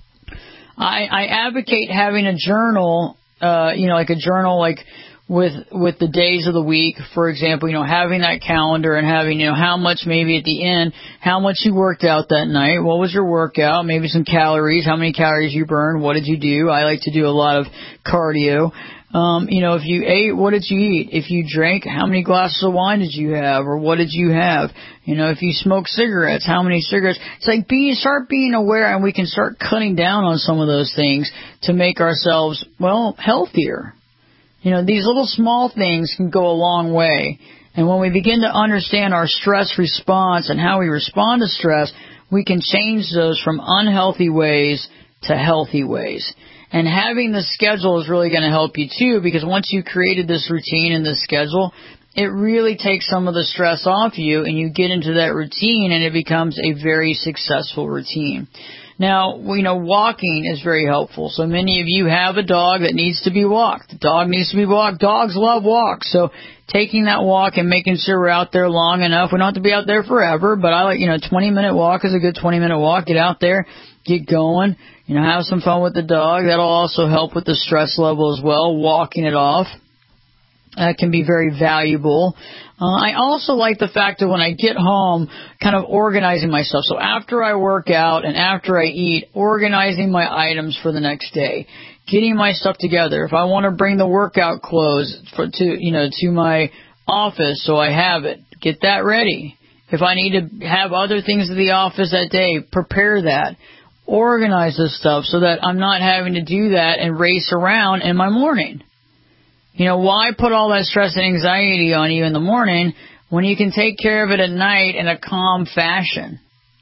Speaker 3: I, I advocate having a journal, uh, you know, like a journal like with with the days of the week, for example, you know, having that calendar and having, you know, how much maybe at the end, how much you worked out that night, what was your workout, maybe some calories, how many calories you burned, what did you do? I like to do a lot of cardio. Um, you know, if you ate, what did you eat? If you drank, how many glasses of wine did you have, or what did you have? You know, if you smoke cigarettes, how many cigarettes? It's like be, start being aware, and we can start cutting down on some of those things to make ourselves, well, healthier. You know, these little small things can go a long way. And when we begin to understand our stress response and how we respond to stress, we can change those from unhealthy ways to healthy ways. And having the schedule is really going to help you too, because once you created this routine and this schedule, it really takes some of the stress off you, and you get into that routine, and it becomes a very successful routine. Now, you know, walking is very helpful. So many of you have a dog that needs to be walked. The dog needs to be walked. Dogs love walks. So taking that walk and making sure we're out there long enough. We don't have to be out there forever, but I like, you know, twenty minute walk is a good twenty minute walk. Get out there, get going, you know, have some fun with the dog. That'll also help with the stress level as well, walking it off. That can be very valuable. Uh, I also like the fact that when I get home, kind of organizing myself. So after I work out and after I eat, organizing my items for the next day, getting my stuff together. If I want to bring the workout clothes for to you know to my office, so I have it, get that ready. If I need to have other things at the office that day, prepare that. Organize this stuff so that I'm not having to do that and race around in my morning. You know, why put all that stress and anxiety on you in the morning when you can take care of it at night in a calm fashion.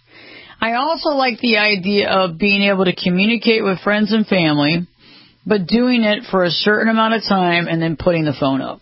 Speaker 3: I also like the idea of being able to communicate with friends and family, but doing it for a certain amount of time and then putting the phone up.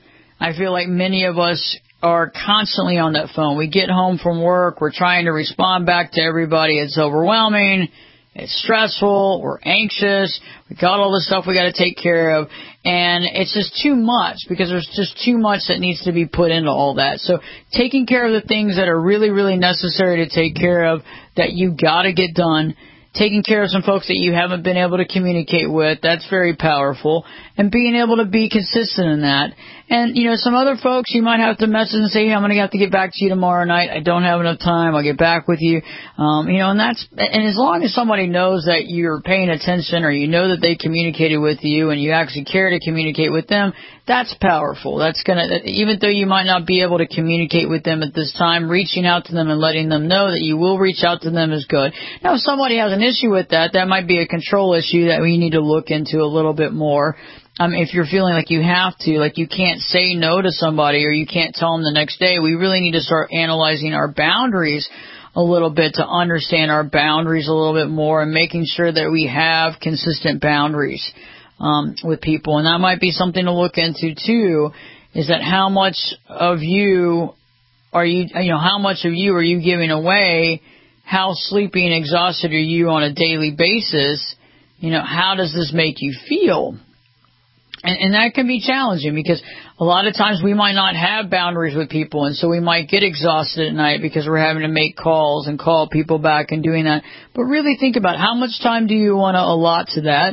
Speaker 3: I feel like many of us are constantly on that phone. We get home from work, we're trying to respond back to everybody. It's overwhelming. It's stressful. We're anxious. We got all the stuff we got to take care of. And it's just too much because there's just too much that needs to be put into all that. So taking care of the things that are really, really necessary to take care of that you got to get done. Taking care of some folks that you haven't been able to communicate with, that's very powerful. And being able to be consistent in that. And, you know, some other folks, you might have to message and say, hey, I'm going to have to get back to you tomorrow night. I don't have enough time. I'll get back with you. Um, you know, and that's, and as long as somebody knows that you're paying attention or you know that they communicated with you and you actually care to communicate with them, that's powerful. That's going to, even though you might not be able to communicate with them at this time, reaching out to them and letting them know that you will reach out to them is good. Now, if somebody has an issue with that, that might be a control issue that we need to look into a little bit more. Um, if you're feeling like you have to, like you can't say no to somebody or you can't tell them the next day, we really need to start analyzing our boundaries a little bit to understand our boundaries a little bit more and making sure that we have consistent boundaries um, with people. And that might be something to look into too, is that how much of you are you, you know, how much of you are you giving away? How sleepy and exhausted are you on a daily basis? You know, how does this make you feel? And, and that can be challenging because a lot of times we might not have boundaries with people, and so we might get exhausted at night because we're having to make calls and call people back and doing that. But really think about how much time do you want to allot to that?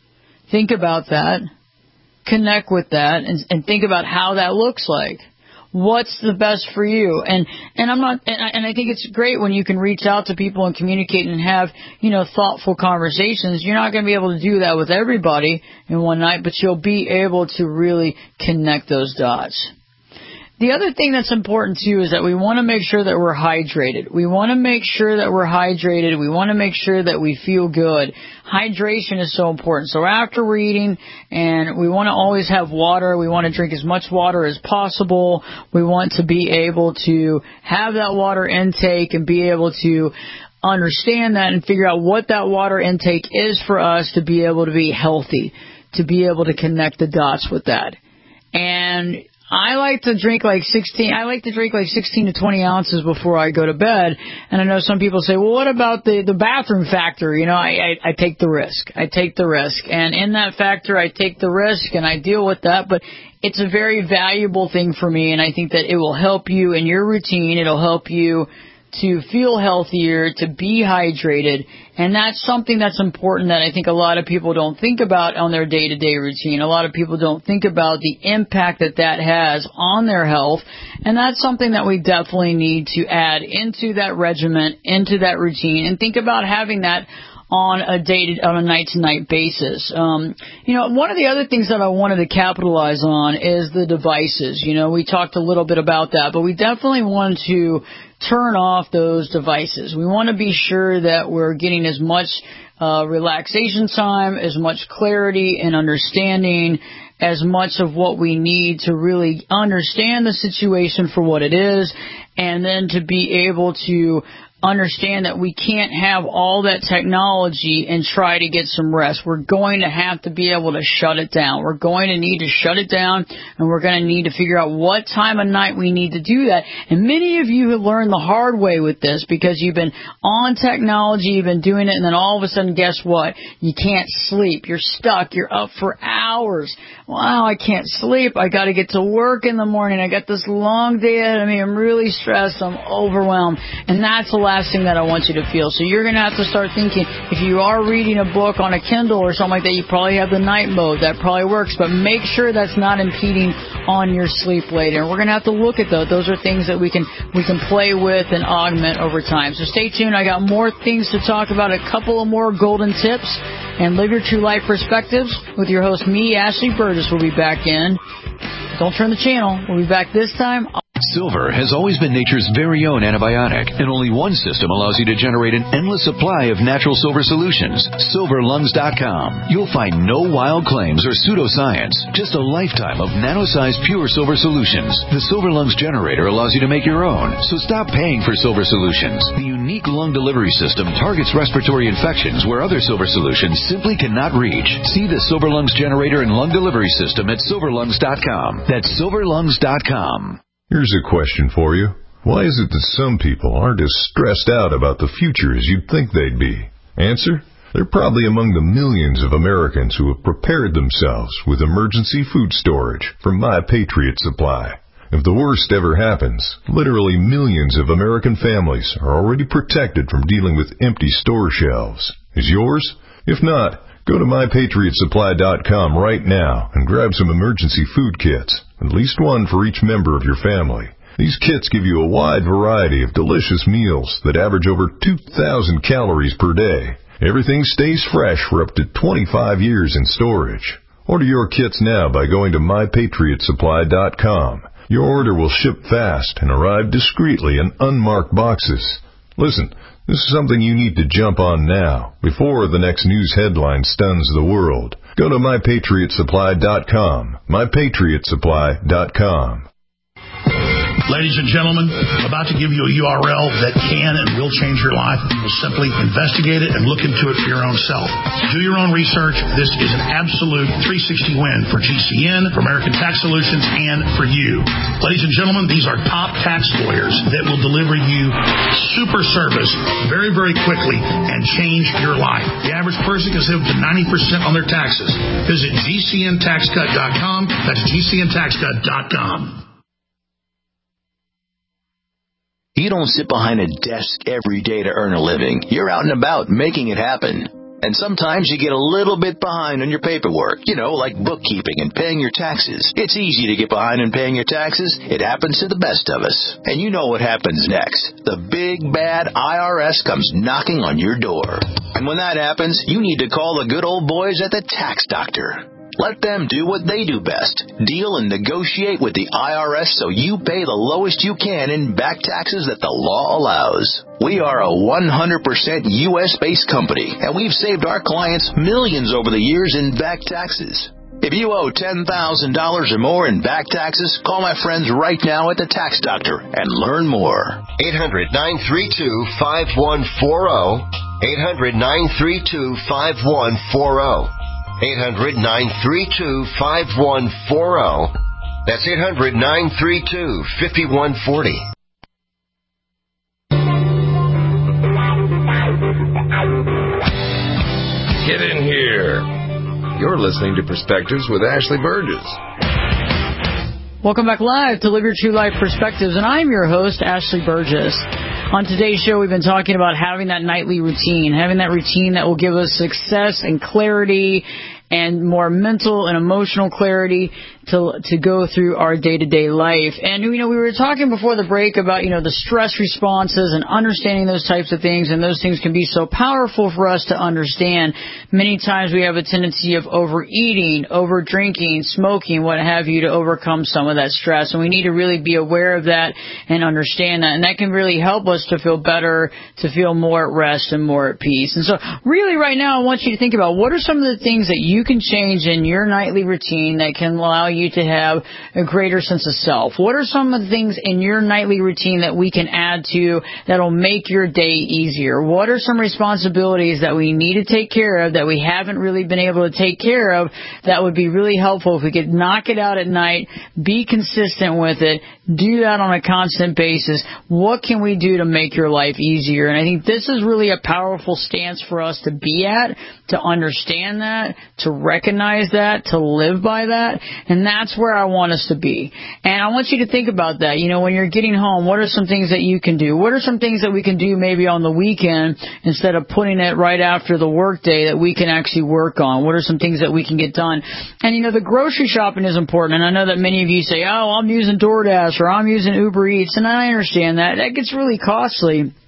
Speaker 3: Think about that. Connect with that and, and think about how that looks like. What's the best for you? And and I'm not and I, and I think it's great when you can reach out to people and communicate and have, you know, thoughtful conversations. You're not going to be able to do that with everybody in one night, but you'll be able to really connect those dots. The other thing that's important, too, is that we want to make sure that we're hydrated. We want to make sure that we're hydrated. We want to make sure that we feel good. Hydration is so important. So after we're eating, and we want to always have water. We want to drink as much water as possible. We want to be able to have that water intake and be able to understand that and figure out what that water intake is for us to be able to be healthy, to be able to connect the dots with that. And I like to drink like sixteen, I like to drink like sixteen to twenty ounces before I go to bed. And I know some people say, well, what about the, the bathroom factor? You know, I, I, I take the risk. I take the risk. And in that factor, I take the risk and I deal with that. But it's a very valuable thing for me. And I think that it will help you in your routine. It'll help you to feel healthier, to be hydrated. And that's something that's important that I think a lot of people don't think about on their day-to-day routine. A lot of people don't think about the impact that that has on their health. And that's something that we definitely need to add into that regimen, into that routine, and think about having that on a day on a night-to-night basis. Um, you know, one of the other things that I wanted to capitalize on is the devices. You know, we talked a little bit about that, but we definitely want to turn off those devices. We want to be sure that we're getting as much uh, relaxation time, as much clarity and understanding, as much of what we need to really understand the situation for what it is, and then to be able to understand that we can't have all that technology and try to get some rest. We're going to have to be able to shut it down. We're going to need to shut it down, and we're going to need to figure out what time of night we need to do that. And many of you have learned the hard way with this because you've been on technology, you've been doing it, and then all of a sudden, guess what? You can't sleep. You're stuck. You're up for hours. Wow, I can't sleep. I got to get to work in the morning. I got this long day ahead of me. I'm really stressed. I'm overwhelmed. And that's the last thing that I want you to feel. So you're going to have to start thinking, if you are reading a book on a Kindle or something like that, you probably have the night mode. That probably works, but make sure that's not impeding on your sleep later. And we're going to have to look at those. Those are things that we can we can play with and augment over time. So stay tuned. I got more things to talk about, a couple of more golden tips, and live your true life perspectives with your host, me, Ashley Burgess. We'll be back in. Don't turn the channel. We'll be back this time.
Speaker 20: Silver has always been nature's very own antibiotic, and only one system allows you to generate an endless supply of natural silver solutions. silver lungs dot com. You'll find no wild claims or pseudoscience, just a lifetime of nano-sized pure silver solutions. The Silver Lungs generator allows you to make your own, so stop paying for silver solutions. The unique lung delivery system targets respiratory infections where other silver solutions simply cannot reach. See the Silver Lungs generator and lung delivery system at silver lungs dot com. That's silver lungs dot com.
Speaker 21: Here's a question for you. Why is it that some people aren't as stressed out about the future as you'd think they'd be? Answer? They're probably among the millions of Americans who have prepared themselves with emergency food storage from My Patriot Supply. If the worst ever happens, literally millions of American families are already protected from dealing with empty store shelves. Is yours? If not, go to my patriot supply dot com right now and grab some emergency food kits, at least one for each member of your family. These kits give you a wide variety of delicious meals that average over two thousand calories per day. Everything stays fresh for up to twenty-five years in storage. Order your kits now by going to my patriot supply dot com. Your order will ship fast and arrive discreetly in unmarked boxes. Listen, this is something you need to jump on now, before the next news headline stuns the world. Go to my patriot supply dot com. my patriot supply dot com.
Speaker 22: Ladies and gentlemen, about to give you a U R L that can and will change your life. You will simply investigate it and look into it for your own self. Do your own research. This is an absolute three sixty win for G C N, for American Tax Solutions, and for you. Ladies and gentlemen, these are top tax lawyers that will deliver you super service very, very quickly and change your life. The average person can save up to ninety percent on their taxes. Visit G C N tax cut dot com. That's G C N tax cut dot com.
Speaker 23: You don't sit behind a desk every day to earn a living. You're out and about making it happen. And sometimes you get a little bit behind on your paperwork, you know, like bookkeeping and paying your taxes. It's easy to get behind in paying your taxes. It happens to the best of us. And you know what happens next. The big, bad I R S comes knocking on your door. And when that happens, you need to call the good old boys at the Tax Doctor. Let them do what they do best. Deal and negotiate with the I R S so you pay the lowest you can in back taxes that the law allows. We are a one hundred percent U S-based company, and we've saved our clients millions over the years in back taxes. If you owe ten thousand dollars or more in back taxes, call my friends right now at the Tax Doctor and learn more.
Speaker 4: eight hundred, nine three two, five one four zero. eight hundred, nine three two, five one four zero. eight hundred, nine three two, five one four zero. That's eight hundred, nine three two, five one four zero.
Speaker 19: Get in here. You're listening to Perspectives with Ashley Burgess.
Speaker 3: Welcome back live to Live Your True Life Perspectives, and I'm your host, Ashley Burgess. On today's show, we've been talking about having that nightly routine, having that routine that will give us success and clarity and more mental and emotional clarity to to go through our day-to-day life. And, you know, we were talking before the break about, you know, the stress responses and understanding those types of things, and those things can be so powerful for us to understand. Many times we have a tendency of overeating, over-drinking, smoking, what have you, to overcome some of that stress. And we need to really be aware of that and understand that. And that can really help us to feel better, to feel more at rest and more at peace. And so really right now I want you to think about what are some of the things that you can change in your nightly routine that can allow you to have a greater sense of self. What are some of the things in your nightly routine that we can add to that'll make your day easier? What are some responsibilities that we need to take care of that we haven't really been able to take care of that would be really helpful if we could knock it out at night, be consistent with it, do that on a constant basis? What can we do to make your life easier? And I think this is really a powerful stance for us to be at, to understand that, to recognize that, to live by that. And that's where I want us to be. And I want you to think about that. You know, when you're getting home, what are some things that you can do? What are some things that we can do maybe on the weekend instead of putting it right after the work day that we can actually work on? What are some things that we can get done? And, you know, the grocery shopping is important. And I know that many of you say, oh, I'm using DoorDash or I'm using Uber Eats. And I understand that. That gets really costly.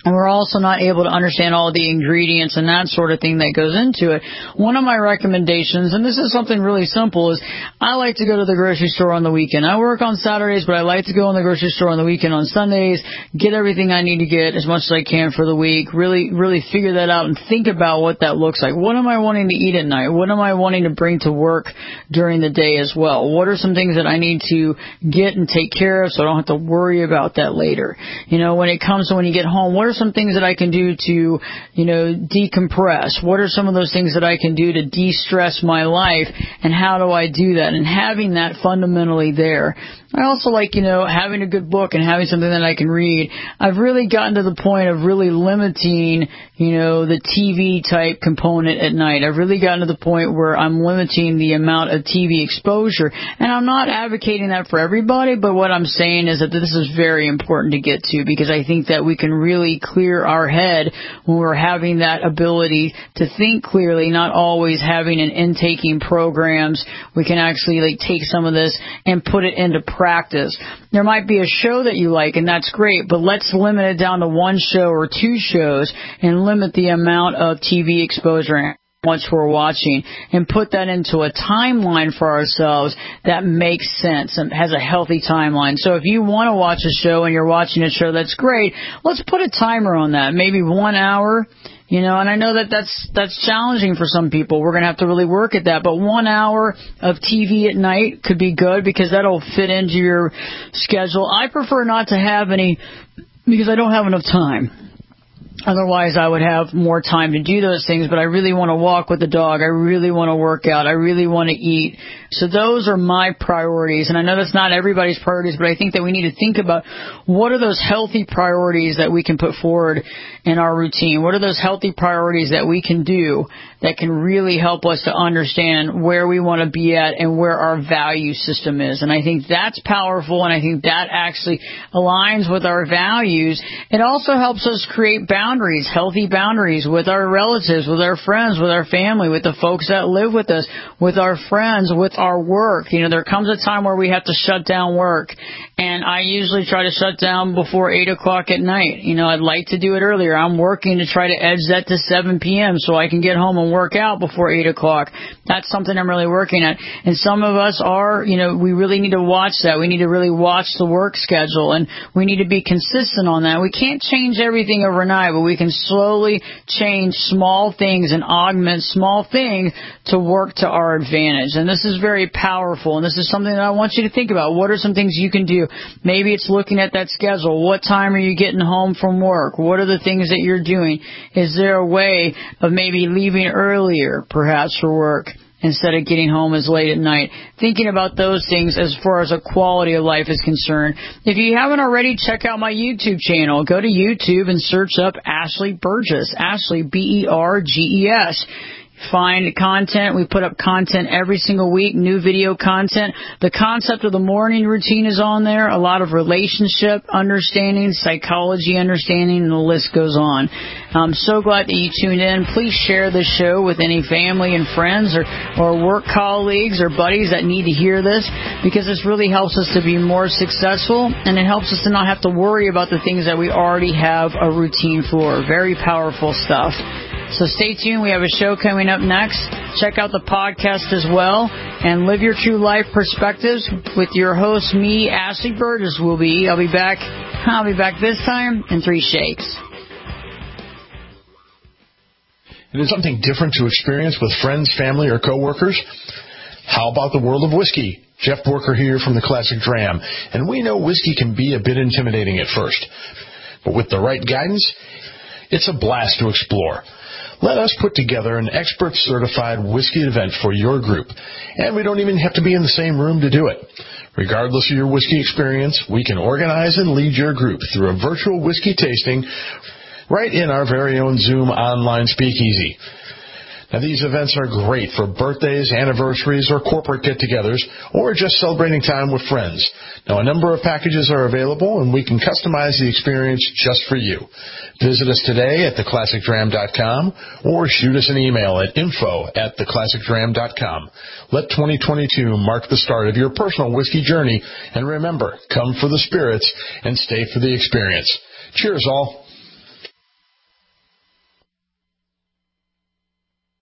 Speaker 3: And we're also not able to understand all the ingredients and that sort of thing that goes into it. One of my recommendations, and this is something really simple, is I like to go to the grocery store on the weekend. I work on Saturdays, but I like to go in the grocery store on the weekend on Sundays, get everything I need to get as much as I can for the week, really, really figure that out and think about what that looks like. What am I wanting to eat at night? What am I wanting to bring to work during the day as well? What are some things that I need to get and take care of so I don't have to worry about that later? You know, when it comes to when you get home, what are some things that I can do to, you know, decompress? What are some of those things that I can do to de-stress my life, and how do I do that? And having that fundamentally there. I also like, you know, having a good book and having something that I can read. I've really gotten to the point of really limiting, you know, the T V type component at night. I've really gotten to the point where I'm limiting the amount of T V exposure. And I'm not advocating that for everybody, but what I'm saying is that this is very important to get to, because I think that we can really clear our head when we're having that ability to think clearly, not always having an intaking programs. We can actually like take some of this and put it into practice. Practice. There might be a show that you like, and that's great, but let's limit it down to one show or two shows and limit the amount of T V exposure once we're watching, and put that into a timeline for ourselves that makes sense and has a healthy timeline. So if you want to watch a show and you're watching a show, that's great. Let's put a timer on that, maybe one hour. You know, and I know that that's, that's challenging for some people. We're going to have to really work at that. But one hour of T V at night could be good, because that'll fit into your schedule. I prefer not to have any, because I don't have enough time. Otherwise, I would have more time to do those things, but I really want to walk with the dog. I really want to work out. I really want to eat. So those are my priorities. And I know that's not everybody's priorities, but I think that we need to think about what are those healthy priorities that we can put forward in our routine? What are those healthy priorities that we can do that can really help us to understand where we want to be at and where our value system is? And I think that's powerful, and I think that actually aligns with our values. It also helps us create boundaries, healthy boundaries with our relatives, with our friends, with our family, with the folks that live with us, with our friends, with our work. You know, there comes a time where we have to shut down work, and I usually try to shut down before eight o'clock at night. You know, I'd like to do it earlier. I'm working to try to edge that to seven p.m. so I can get home and work out before eight o'clock. That's something I'm really working at. And some of us are, you know, we really need to watch that. We need to really watch the work schedule, and we need to be consistent on that. We can't change everything overnight, but we can slowly change small things and augment small things to work to our advantage. And this is very powerful, and this is something that I want you to think about. What are some things you can do? Maybe it's looking at that schedule. What time are you getting home from work? What are the things that you're doing? Is there a way of maybe leaving earlier, perhaps, for work, instead of getting home as late at night? Thinking about those things as far as a quality of life is concerned. If you haven't already, check out my YouTube channel. Go to YouTube and search up Ashley Burgess. Ashley, B E R G E S. Find content. We put up content every single week, new video content. The concept of the morning routine is on there. A lot of relationship understanding, psychology understanding, and the list goes on. I'm so glad that you tuned in. Please share this show with any family and friends or, or work colleagues or buddies that need to hear this, because this really helps us to be more successful, and it helps us to not have to worry about the things that we already have a routine for. Very powerful stuff. So stay tuned. We have a show coming up next. Check out the podcast as well, and live your true life perspectives with your host, me, Ashley Burgess, will be. I'll be back. I'll be back this time in three shakes.
Speaker 22: It is something different to experience with friends, family, or coworkers. How about the world of whiskey? Jeff Borker here from the Classic Dram, and we know whiskey can be a bit intimidating at first, but with the right guidance, it's a blast to explore. Let us put together an expert-certified whiskey event for your group, and we don't even have to be in the same room to do it. Regardless of your whiskey experience, we can organize and lead your group through a virtual whiskey tasting right in our very own Zoom online speakeasy. Now, these events are great for birthdays, anniversaries, or corporate get-togethers, or just celebrating time with friends. Now, a number of packages are available, and we can customize the experience just for you. Visit us today at the classic dram dot com, or shoot us an email at info at the classic dram dot com. Let twenty twenty-two mark the start of your personal whiskey journey, and remember, come for the spirits and stay for the experience. Cheers, all.